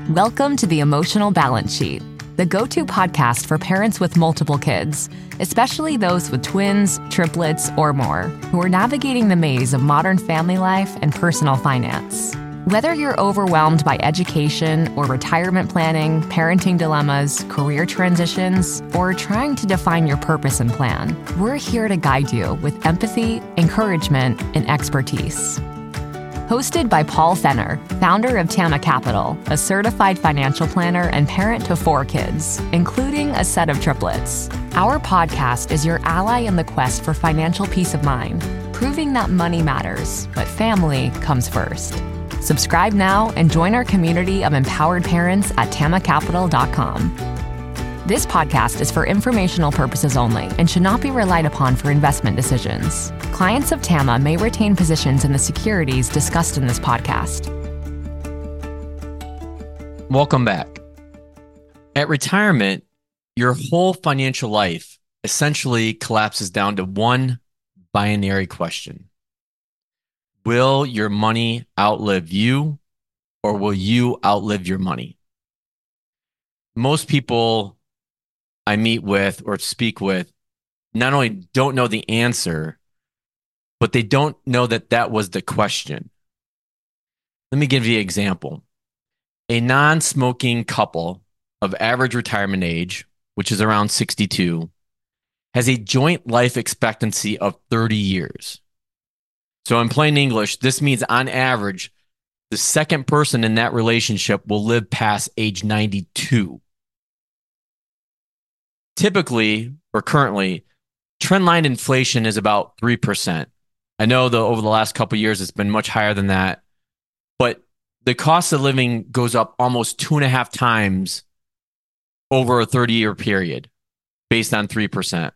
Welcome to the Emotional Balance Sheet, the go-to podcast for parents with multiple kids, especially those with twins, triplets, or more, who are navigating the maze of modern family life and personal finance. Whether you're overwhelmed by education or retirement planning, parenting dilemmas, career transitions, or trying to define your purpose and plan, we're here to guide you with empathy, encouragement, and expertise. Hosted by Paul Fenner, founder of Tama Capital, a certified financial planner and parent to 4 kids, including a set of triplets. Our podcast is your ally in the quest for financial peace of mind, proving that money matters, but family comes first. Subscribe now and join our community of empowered parents at tamacapital.com. This podcast is for informational purposes only and should not be relied upon for investment decisions. Clients of Tama may retain positions in the securities discussed in this podcast. Welcome back. At retirement, your whole financial life essentially collapses down to one binary question. Will your money outlive you, or will you outlive your money? Most people I meet with or speak with not only don't know the answer, but they don't know that that was the question. Let me give you an example. A non-smoking couple of average retirement age, which is around 62, has a joint life expectancy of 30 years. So in plain English, this means on average, the second person in that relationship will live past age 92. Typically, or currently, trendline inflation is about 3%. I know over the last couple of years, it's been much higher than that. But the cost of living goes up almost 2.5 times over a 30-year period based on 3%.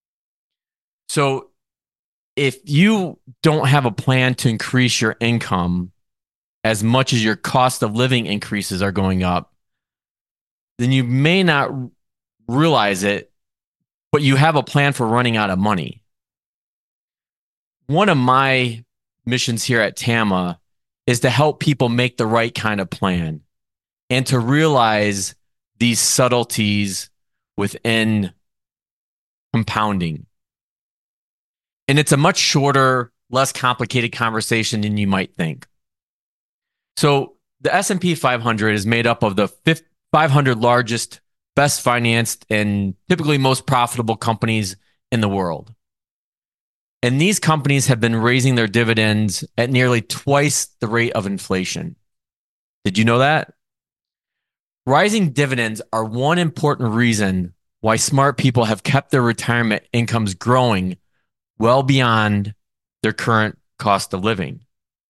So if you don't have a plan to increase your income as much as your cost of living increases are going up, then you may not realize it, but you have a plan for running out of money. One of my missions here at Tama is to help people make the right kind of plan and to realize these subtleties within compounding. And it's a much shorter, less complicated conversation than you might think. So the S&P 500 is made up of the 500 largest, best financed, and typically most profitable companies in the world. And these companies have been raising their dividends at nearly twice the rate of inflation. Did you know that? Rising dividends are one important reason why smart people have kept their retirement incomes growing well beyond their current cost of living.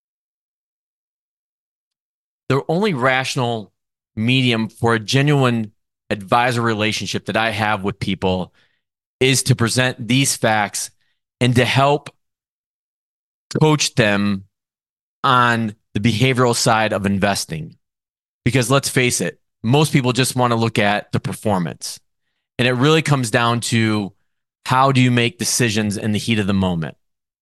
The only rational medium for a genuine advisor relationship that I have with people is to present these facts and to help coach them on the behavioral side of investing. Because let's face it, most people just want to look at the performance. And it really comes down to how do you make decisions in the heat of the moment.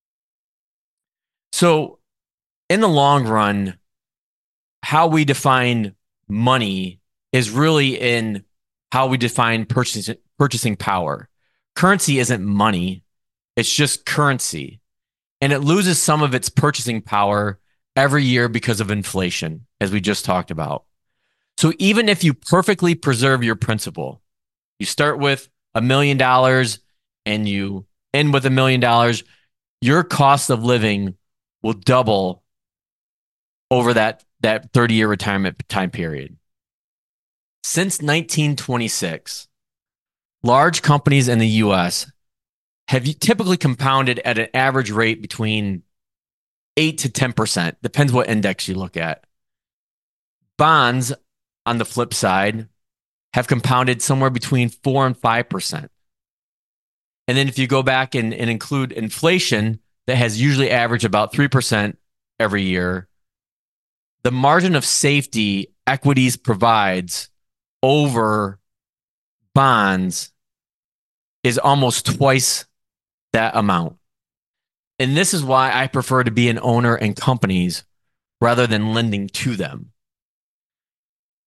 So in the long run, how we define money is really in how we define purchasing power. Currency isn't money. It's just currency. And it loses some of its purchasing power every year because of inflation, as we just talked about. So even if you perfectly preserve your principal, you start with $1 million and you end with $1 million, your cost of living will double over that 30-year retirement time period. Since 1926, large companies in the U.S. have typically compounded at an average rate between 8 to 10%. Depends what index you look at. Bonds, on the flip side, have compounded somewhere between 4 and 5%. And then if you go back and include inflation, that has usually averaged about 3% every year, the margin of safety equities provides over bonds is almost twice that amount. And this is why I prefer to be an owner in companies rather than lending to them.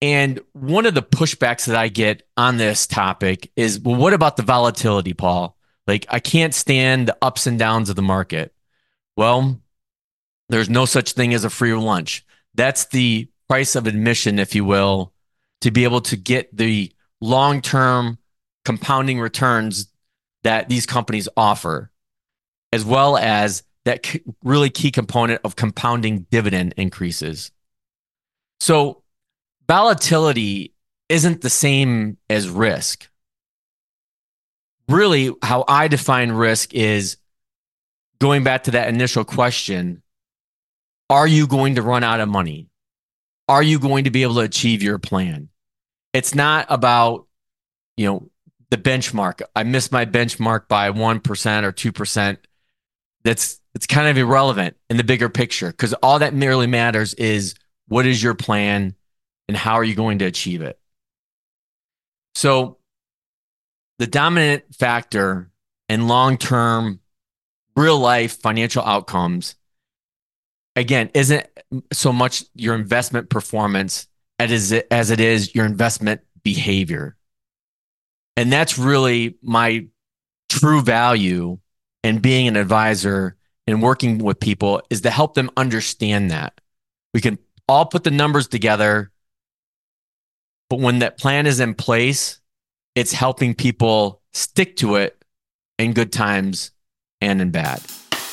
And one of the pushbacks that I get on this topic is, well, what about the volatility, Paul? Like, I can't stand the ups and downs of the market. Well, there's no such thing as a free lunch. That's the price of admission, if you will, to be able to get the long-term compounding returns that these companies offer, as well as that really key component of compounding dividend increases. So volatility isn't the same as risk. Really, how I define risk is going back to that initial question. Are you going to run out of money? Are you going to be able to achieve your plan? It's not about, the benchmark. I missed my benchmark by 1% or 2%. It's kind of irrelevant in the bigger picture, because all that merely matters is, what is your plan and how are you going to achieve it? So the dominant factor in long-term, real-life financial outcomes, again, isn't so much your investment performance as it is your investment behavior. And that's really my true value in being an advisor and working with people, is to help them understand that. We can all put the numbers together, but when that plan is in place, it's helping people stick to it in good times and in bad.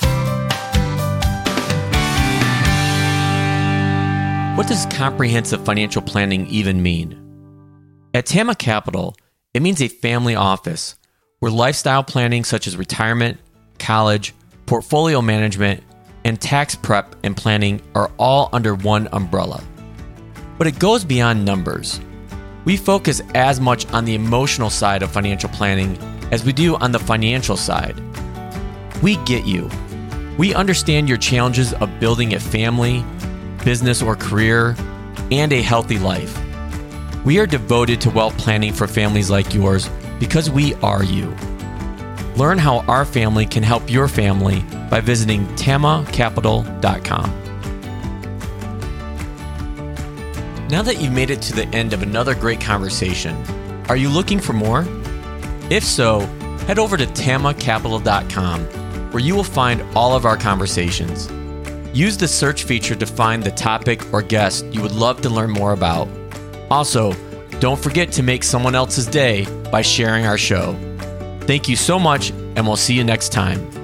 What does comprehensive financial planning even mean? At Tama Capital, it means a family office where lifestyle planning such as retirement, college, portfolio management, and tax prep and planning are all under one umbrella. But it goes beyond numbers. We focus as much on the emotional side of financial planning as we do on the financial side. We get you. We understand your challenges of building a family, business or career, and a healthy life. We are devoted to wealth planning for families like yours because we are you. Learn how our family can help your family by visiting tamacapital.com. Now that you've made it to the end of another great conversation, are you looking for more? If so, head over to tamacapital.com, where you will find all of our conversations. Use the search feature to find the topic or guest you would love to learn more about. Also, don't forget to make someone else's day by sharing our show. Thank you so much, and we'll see you next time.